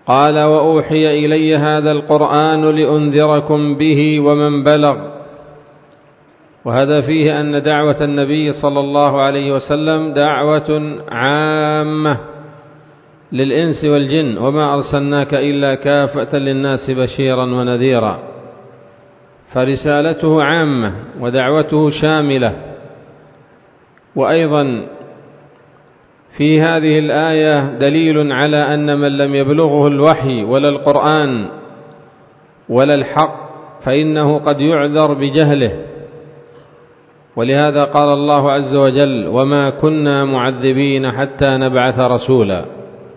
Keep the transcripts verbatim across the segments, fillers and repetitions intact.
قال: وأوحي إلي هذا القرآن لأنذركم به ومن بلغ. وهذا فيه أن دعوة النبي صلى الله عليه وسلم دعوة عامة للإنس والجن، وما أرسلناك إلا كافة للناس بشيرا ونذيرا، فرسالته عامة ودعوته شاملة. وأيضا في هذه الآية دليل على أن من لم يبلغه الوحي ولا القرآن ولا الحق فإنه قد يعذر بجهله، ولهذا قال الله عز وجل: وما كنا معذبين حتى نبعث رسولا.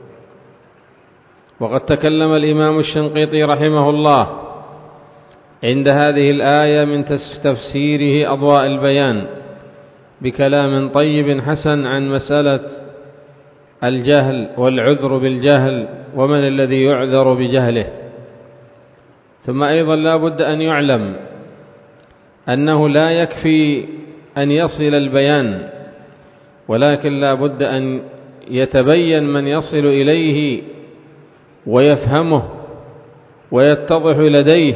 وقد تكلم الإمام الشنقيطي رحمه الله عند هذه الآية من تفسيره أضواء البيان بكلام طيب حسن عن مسألة الجهل والعذر بالجهل ومن الذي يعذر بجهله. ثم أيضا لا بد أن يعلم أنه لا يكفي أن يصل البيان، ولكن لا بد أن يتبين من يصل إليه ويفهمه ويتضح لديه.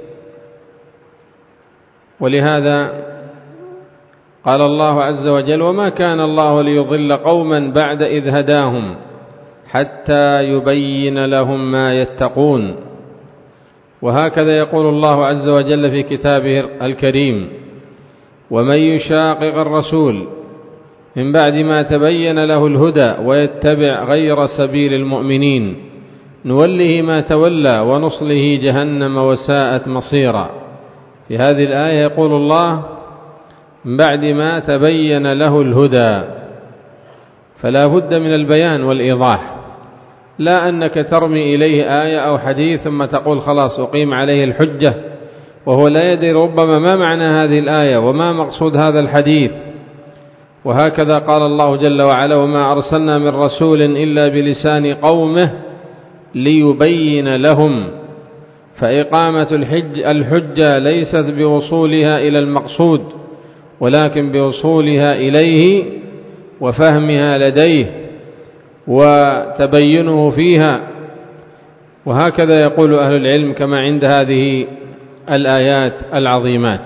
ولهذا قال الله عز وجل: وما كان الله ليضل قوما بعد إذ هداهم حتى يبين لهم ما يتقون. وهكذا يقول الله عز وجل في كتابه الكريم: ومن يشاقق الرسول من بعد ما تبين له الهدى ويتبع غير سبيل المؤمنين نوله ما تولى ونصله جهنم وساءت مصيرا. في هذه الآية يقول الله: من بعد ما تبين له الهدى، فلا بد من البيان والإيضاح، لا أنك ترمي إليه آية أو حديث ثم تقول خلاص أقيم عليه الحجة، وهو لا يدري ربما ما معنى هذه الآية وما مقصود هذا الحديث. وهكذا قال الله جل وعلا: وما أرسلنا من رسول إلا بلسان قومه ليبين لهم. فإقامة الحج الحجة ليست بوصولها إلى المقصود، ولكن بوصولها إليه وفهمها لديه وتبينه فيها. وهكذا يقول أهل العلم كما عند هذه الآيات العظيمات.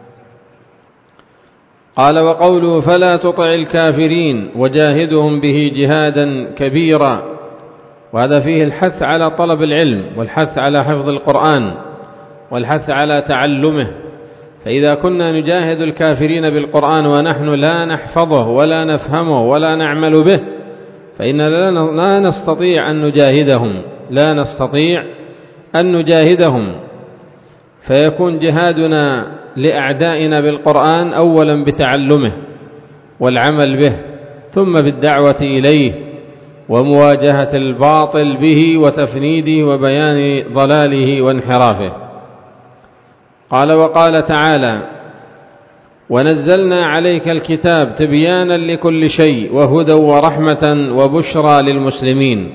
قال: وقوله: فلا تطع الكافرين وجاهدهم به جهادا كبيرا. وهذا فيه الحث على طلب العلم والحث على حفظ القرآن والحث على تعلمه. فإذا كنا نجاهد الكافرين بالقرآن ونحن لا نحفظه ولا نفهمه ولا نعمل به فإننا لا نستطيع أن نجاهدهم لا نستطيع أن نجاهدهم فيكون جهادنا لأعدائنا بالقرآن أولا بتعلمه والعمل به، ثم بالدعوة إليه ومواجهة الباطل به وتفنيده وبيان ضلاله وانحرافه. قال: وقال تعالى: ونزلنا عليك الكتاب تبيانا لكل شيء وهدى ورحمة وبشرى للمسلمين.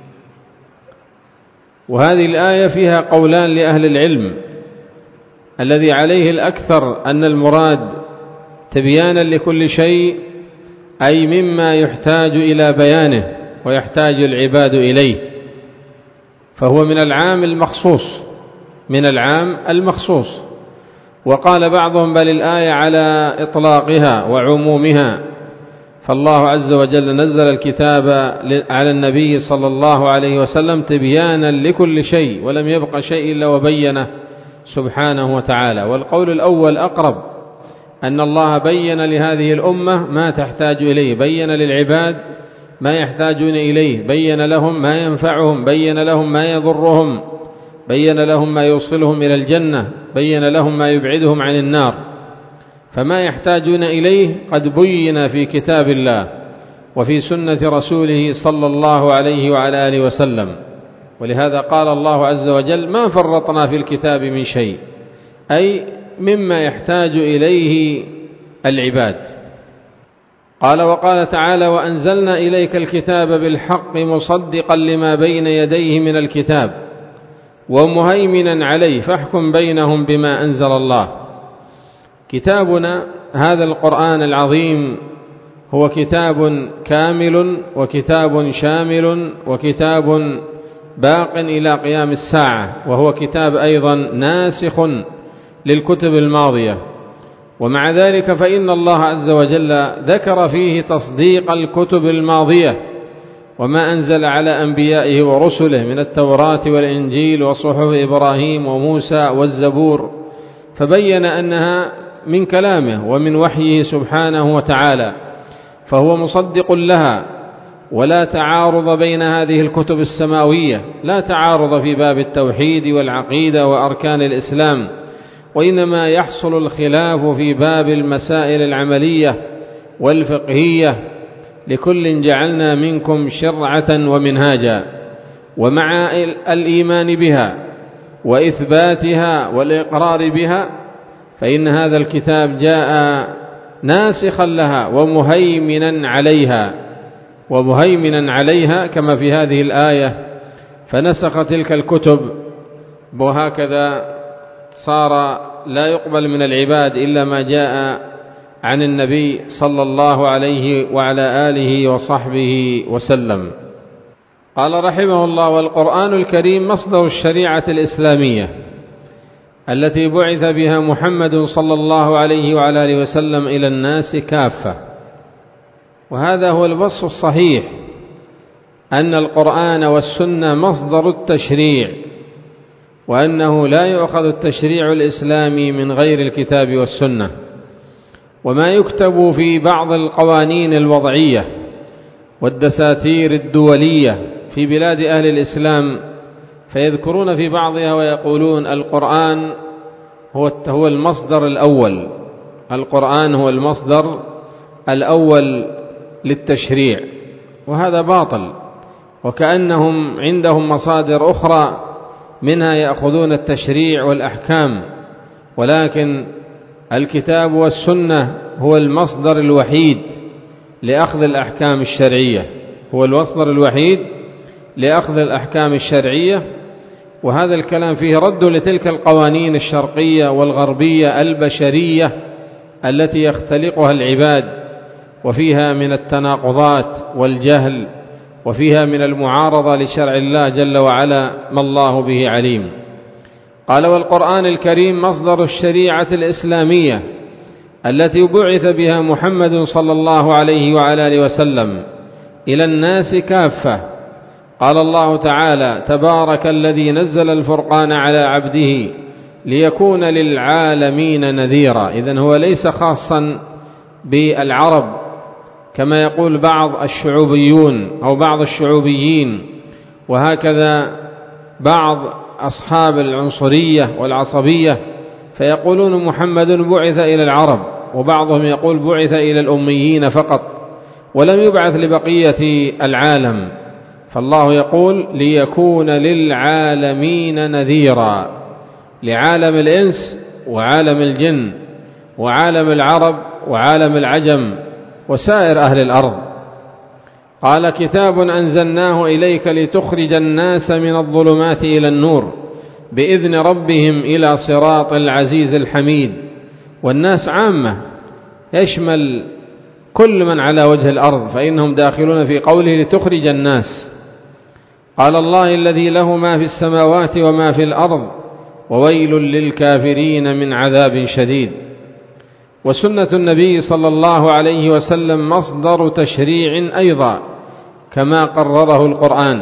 وهذه الآية فيها قولان لأهل العلم، الذي عليه الأكثر أن المراد تبيانا لكل شيء أي مما يحتاج إلى بيانه ويحتاج العباد إليه، فهو من العام المخصوص من العام المخصوص. وقال بعضهم: بل الآية على إطلاقها وعمومها، فالله عز وجل نزل الكتاب على النبي صلى الله عليه وسلم تبيانا لكل شيء ولم يبق شيء إلا وبينه سبحانه وتعالى. والقول الأول أقرب، أن الله بين لهذه الأمة ما تحتاج إليه، بين للعباد ما يحتاجون إليه، بين لهم ما ينفعهم، بين لهم ما يضرهم، بين لهم ما يوصلهم إلى الجنة، بين لهم ما يبعدهم عن النار. فما يحتاجون إليه قد بين في كتاب الله وفي سنة رسوله صلى الله عليه وعلى آله وسلم. ولهذا قال الله عز وجل: ما فرطنا في الكتاب من شيء، أي مما يحتاج إليه العباد. قال: وقال تعالى: وأنزلنا إليك الكتاب بالحق مصدقا لما بين يديه من الكتاب ومهيمنا عليه فاحكم بينهم بما أنزل الله. كتابنا هذا القرآن العظيم هو كتاب كامل وكتاب شامل وكتاب باق إلى قيام الساعة، وهو كتاب أيضا ناسخ للكتب الماضية. ومع ذلك فإن الله عز وجل ذكر فيه تصديق الكتب الماضية وما أنزل على أنبيائه ورسله من التوراة والإنجيل وصحف إبراهيم وموسى والزبور، فبين أنها من كلامه ومن وحيه سبحانه وتعالى، فهو مصدق لها. ولا تعارض بين هذه الكتب السماوية، لا تعارض في باب التوحيد والعقيدة وأركان الإسلام، وإنما يحصل الخلاف في باب المسائل العملية والفقهية. لكل جعلنا منكم شرعة ومنهاجا. ومع الإيمان بها وإثباتها والإقرار بها، فإن هذا الكتاب جاء ناسخا لها ومهيمنا عليها ومهيمنا عليها كما في هذه الآية: فنسخ تلك الكتب. وهكذا صار لا يقبل من العباد إلا ما جاء عن النبي صلى الله عليه وعلى آله وصحبه وسلم. قال رحمه الله: والقرآن الكريم مصدر الشريعة الإسلامية التي بعث بها محمد صلى الله عليه وعلى آله وسلم إلى الناس كافة. وهذا هو الوصف الصحيح، أن القرآن والسنة مصدر التشريع، وأنه لا يؤخذ التشريع الإسلامي من غير الكتاب والسنة. وما يكتب في بعض القوانين الوضعية والدساتير الدولية في بلاد أهل الإسلام، فيذكرون في بعضها ويقولون القرآن هو المصدر الأول، القرآن هو المصدر الأول للتشريع، وهذا باطل. وكأنهم عندهم مصادر أخرى منها يأخذون التشريع والأحكام، ولكن الكتاب والسنة هو المصدر الوحيد لأخذ الأحكام الشرعية، هو المصدر الوحيد لأخذ الأحكام الشرعية. وهذا الكلام فيه رد لتلك القوانين الشرقية والغربية البشرية التي يختلقها العباد، وفيها من التناقضات والجهل، وفيها من المعارضة لشرع الله جل وعلا ما الله به عليم. قال: والقرآن الكريم مصدر الشريعة الإسلامية التي بعث بها محمد صلى الله عليه وعلى آله وسلم إلى الناس كافة. قال الله تعالى: تبارك الذي نزل الفرقان على عبده ليكون للعالمين نذيرا. إذن هو ليس خاصا بالعرب كما يقول بعض الشعوبيون أو بعض الشعوبيين، وهكذا بعض أصحاب العنصرية والعصبية، فيقولون محمد بعث إلى العرب، وبعضهم يقول بعث إلى الأميين فقط ولم يبعث لبقية العالم. فالله يقول: ليكون للعالمين نذيرا، لعالم الإنس وعالم الجن وعالم العرب وعالم العجم وسائر أهل الأرض. قال: كتاب أنزلناه إليك لتخرج الناس من الظلمات إلى النور بإذن ربهم إلى صراط العزيز الحميد. والناس عامة، يشمل كل من على وجه الأرض، فإنهم داخلون في قوله لتخرج الناس. قال: الله الذي له ما في السماوات وما في الأرض وويل للكافرين من عذاب شديد. وسنة النبي صلى الله عليه وسلم مصدر تشريع أيضا كما قرره القرآن،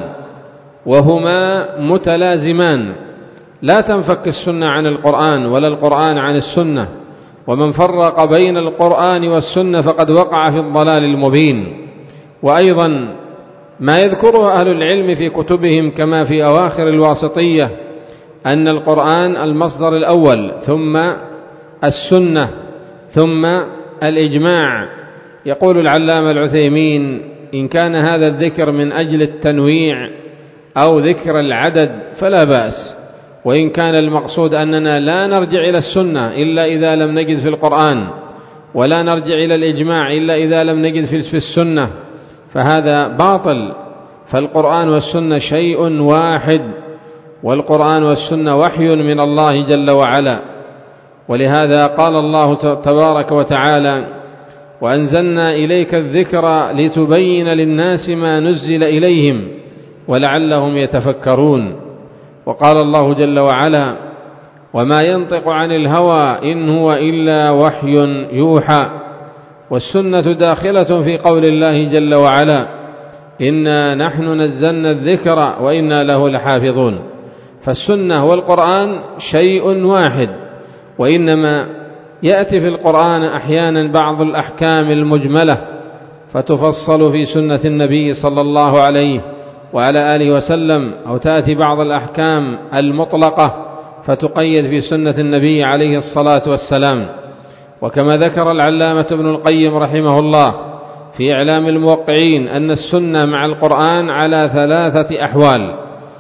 وهما متلازمان، لا تنفك السنة عن القرآن ولا القرآن عن السنة. ومن فرق بين القرآن والسنة فقد وقع في الضلال المبين. وأيضا ما يذكره أهل العلم في كتبهم كما في أواخر الواسطية أن القرآن المصدر الأول، ثم السنة، ثم الإجماع. يقول العلامة العثيمين: إن كان هذا الذكر من أجل التنويع أو ذكر العدد فلا بأس، وإن كان المقصود أننا لا نرجع إلى السنة إلا إذا لم نجد في القرآن، ولا نرجع إلى الإجماع إلا إذا لم نجد في السنة، فهذا باطل. فالقرآن والسنة شيء واحد، والقرآن والسنة وحي من الله جل وعلا. ولهذا قال الله تبارك وتعالى: وأنزلنا إليك الذكر لتبين للناس ما نزل إليهم ولعلهم يتفكرون. وقال الله جل وعلا: وما ينطق عن الهوى إن هو إلا وحي يوحى. والسنة داخلة في قول الله جل وعلا: إنا نحن نزلنا الذكر وإنا له لحافظون. فالسنة والقرآن شيء واحد، وإنما يأتي في القرآن أحيانا بعض الأحكام المجملة فتفصل في سنة النبي صلى الله عليه وعلى آله وسلم، أو تأتي بعض الأحكام المطلقة فتقيد في سنة النبي عليه الصلاة والسلام. وكما ذكر العلامة ابن القيم رحمه الله في إعلام الموقعين أن السنة مع القرآن على ثلاثة أحوال.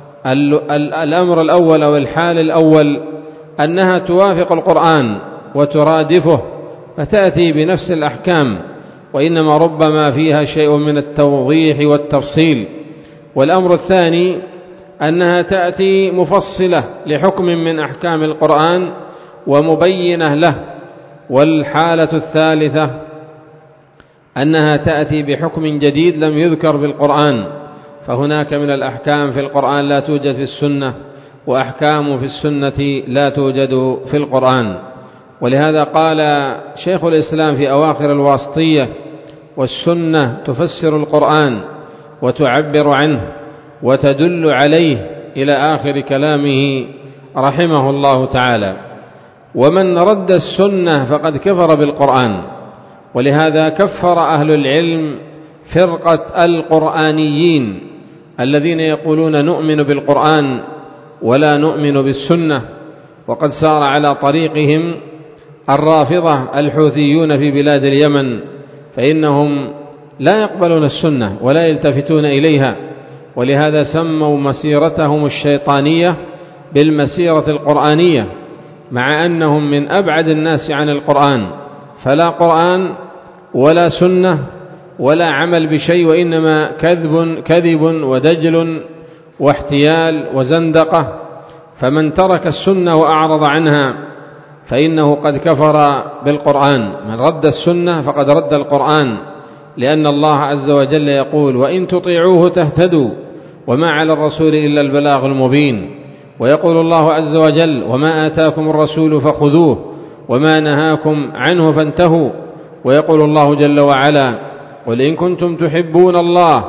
الأمر الأول أو الحال الأول أنها توافق القرآن وترادفه فتأتي بنفس الأحكام، وإنما ربما فيها شيء من التوضيح والتفصيل. والأمر الثاني أنها تأتي مفصلة لحكم من أحكام القرآن ومبينة له. والحالة الثالثة أنها تأتي بحكم جديد لم يذكر في القرآن، فهناك من الأحكام في القرآن لا توجد في السنة، وأحكام في السنة لا توجد في القرآن. ولهذا قال شيخ الإسلام في أواخر الواسطية: والسنة تفسر القرآن وتعبر عنه وتدل عليه، إلى آخر كلامه رحمه الله تعالى. ومن رد السنة فقد كفر بالقرآن. ولهذا كفر أهل العلم فرقة القرآنيين الذين يقولون نؤمن بالقرآن ولا نؤمن بالسنة، وقد سار على طريقهم الرافضة الحوثيون في بلاد اليمن، فإنهم لا يقبلون السنة ولا يلتفتون إليها، ولهذا سموا مسيرتهم الشيطانية بالمسيرة القرآنية، مع أنهم من أبعد الناس عن القرآن، فلا قرآن ولا سنة ولا عمل بشيء، وإنما كذب كذب ودجل واحتيال وزندقة. فمن ترك السنة وأعرض عنها فإنه قد كفر بالقرآن. من رد السنة فقد رد القرآن، لأن الله عز وجل يقول: وإن تطيعوه تهتدوا وما على الرسول إلا البلاغ المبين. ويقول الله عز وجل: وما آتاكم الرسول فخذوه وما نهاكم عنه فانتهوا. ويقول الله جل وعلا: قل إن كنتم تحبون الله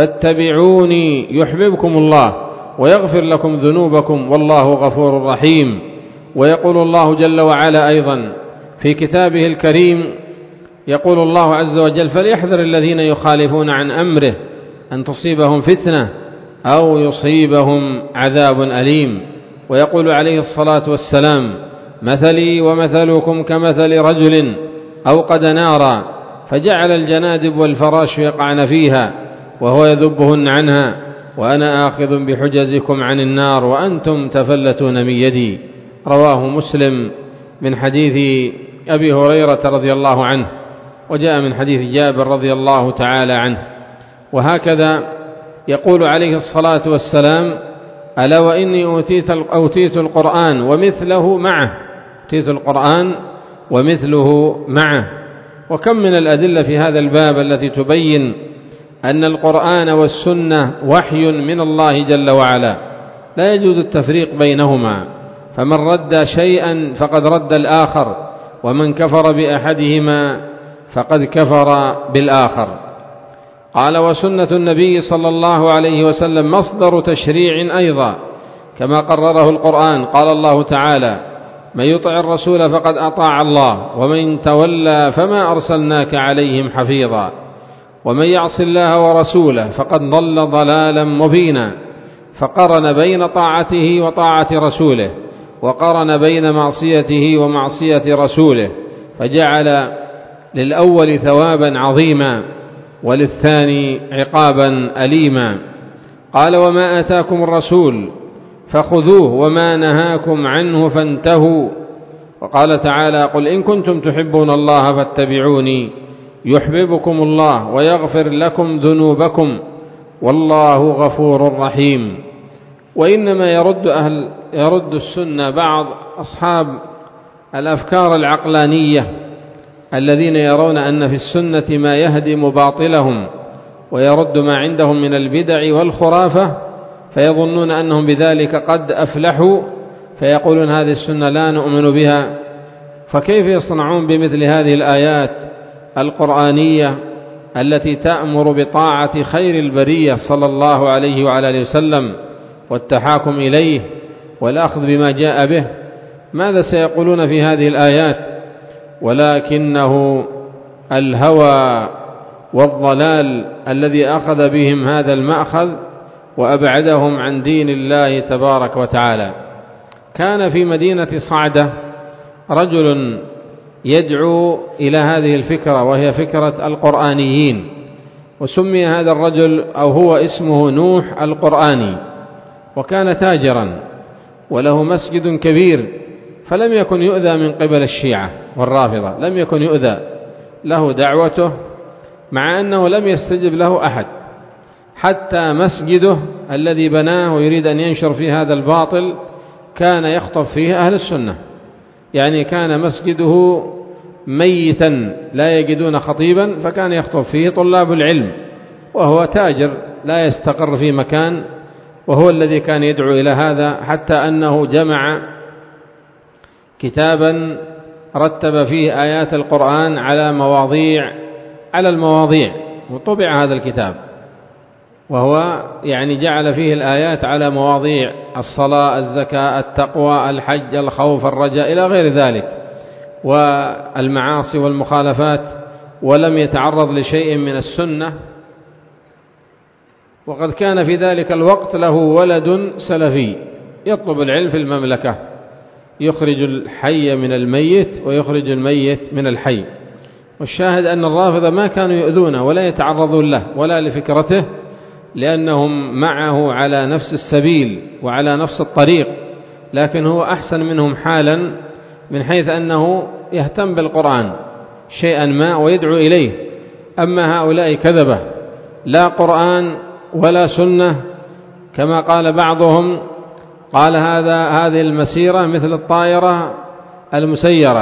فاتبعوني يحببكم الله ويغفر لكم ذنوبكم والله غفور رحيم. ويقول الله جل وعلا أيضا في كتابه الكريم، يقول الله عز وجل: فليحذر الذين يخالفون عن أمره أن تصيبهم فتنة أو يصيبهم عذاب أليم. ويقول عليه الصلاة والسلام: مثلي ومثلكم كمثل رجل أوقد نارا فجعل الجنادب والفراش يقعن فيها وهو يذبهن عنها وأنا آخذ بحجزكم عن النار وأنتم تفلتون من يدي. رواه مسلم من حديث أبي هريرة رضي الله عنه، وجاء من حديث جابر رضي الله تعالى عنه. وهكذا يقول عليه الصلاة والسلام: ألا وإني أوتيت, أوتيت القرآن ومثله معه أوتيت القرآن ومثله معه. وكم من الأدلة في هذا الباب التي تبين أن القرآن والسنة وحي من الله جل وعلا، لا يجوز التفريق بينهما، فمن رد شيئا فقد رد الآخر، ومن كفر بأحدهما فقد كفر بالآخر. قال: وسنة النبي صلى الله عليه وسلم مصدر تشريع أيضا كما قرره القرآن. قال الله تعالى: من يطع الرسول فقد أطاع الله ومن تولى فما أرسلناك عليهم حفيظا ومن يعص الله ورسوله فقد ضل ضلالا مبينا. فقرن بين طاعته وطاعة رسوله، وقرن بين معصيته ومعصية رسوله، فجعل للأول ثوابا عظيما وللثاني عقابا أليما. قال: وما آتاكم الرسول فخذوه وما نهاكم عنه فانتهوا. وقال تعالى: قل إن كنتم تحبون الله فاتبعوني يحببكم الله ويغفر لكم ذنوبكم والله غفور رحيم. وإنما يرد أهل يرد السنة بعض أصحاب الأفكار العقلانية الذين يرون أن في السنة ما يهدم باطلهم ويرد ما عندهم من البدع والخرافة، فيظنون أنهم بذلك قد أفلحوا، فيقولون هذه السنة لا نؤمن بها. فكيف يصنعون بمثل هذه الآيات القرآنية التي تأمر بطاعة خير البرية صلى الله عليه وعلى آله وسلم والتحاكم إليه والأخذ بما جاء به؟ ماذا سيقولون في هذه الآيات؟ ولكنه الهوى والضلال الذي أخذ بهم هذا المأخذ وأبعدهم عن دين الله تبارك وتعالى. كان في مدينة صعدة رجل يدعو إلى هذه الفكرة، وهي فكرة القرآنيين، وسمي هذا الرجل أو هو اسمه نوح القرآني، وكان تاجرا وله مسجد كبير، فلم يكن يؤذى من قبل الشيعة والرافضة، لم يكن يؤذى له دعوته، مع أنه لم يستجب له أحد، حتى مسجده الذي بناه ويريد أن ينشر فيه هذا الباطل كان يخطب فيه أهل السنة، يعني كان مسجده ميتا لا يجدون خطيبا، فكان يخطب فيه طلاب العلم، وهو تاجر لا يستقر في مكان، وهو الذي كان يدعو إلى هذا، حتى أنه جمع كتابا رتب فيه آيات القرآن على مواضيع على المواضيع وطبع هذا الكتاب، وهو يعني جعل فيه الآيات على مواضيع الصلاة، الزكاة، التقوى، الحج، الخوف، الرجاء، إلى غير ذلك، والمعاصي والمخالفات، ولم يتعرض لشيء من السنة. وقد كان في ذلك الوقت له ولد سلفي يطلب العلم في المملكة، يخرج الحي من الميت ويخرج الميت من الحي. والشاهد أن الرافضة ما كانوا يؤذونه ولا يتعرضون له ولا لفكرته، لأنهم معه على نفس السبيل وعلى نفس الطريق، لكن هو أحسن منهم حالا من حيث أنه يهتم بالقرآن شيئا ما ويدعو إليه. أما هؤلاء كذبة، لا قرآن ولا سنة، كما قال بعضهم، قال هذا هذه المسيرة مثل الطائرة المسيرة،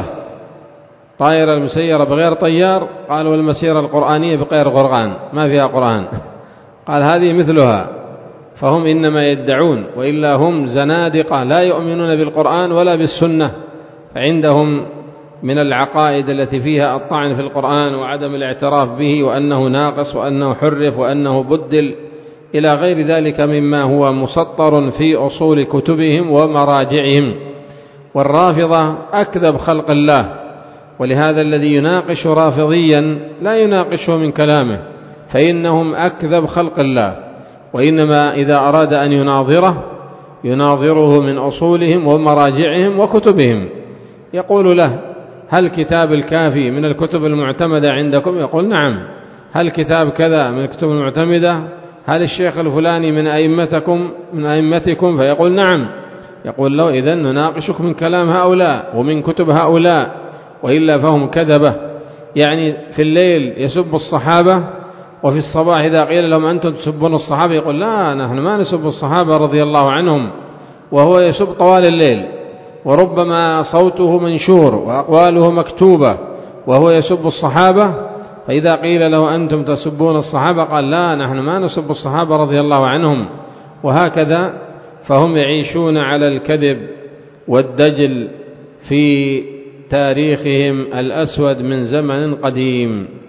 طائرة المسيرة بغير طيار، قال والمسيرة القرآنية بغير قرآن، ما فيها قرآن، قال هذه مثلها. فهم إنما يدعون، وإلا هم زنادقة لا يؤمنون بالقرآن ولا بالسنة، فعندهم من العقائد التي فيها الطعن في القرآن وعدم الاعتراف به، وأنه ناقص وأنه حرف وأنه بدل إلى غير ذلك مما هو مسطر في أصول كتبهم ومراجعهم. والرافضة أكذب خلق الله، ولهذا الذي يناقش رافضيا لا يناقشه من كلامه، فإنهم أكذب خلق الله، وإنما إذا أراد أن يناظره يناظره من أصولهم ومراجعهم وكتبهم. يقول له هل كتاب الكافي من الكتب المعتمدة عندكم؟ يقول نعم. هل كتاب كذا من الكتب المعتمدة؟ هل الشيخ الفلاني من أئمتكم من أئمتكم؟ فيقول نعم. يقول له إذن نناقشك من كلام هؤلاء ومن كتب هؤلاء، وإلا فهم كذبة. يعني في الليل يسب الصحابة، وفي الصباح إذا قيل لهم أنتم تسبون الصحابة يقول لا، نحن ما نسب الصحابة رضي الله عنهم، وهو يسب طوال الليل، وربما صوته منشور وأقواله مكتوبة وهو يسب الصحابة. فإذا قيل له أنتم تسبون الصحابة قال لا، نحن ما نسب الصحابة رضي الله عنهم. وهكذا فهم يعيشون على الكذب والدجل في تاريخهم الأسود من زمن قديم.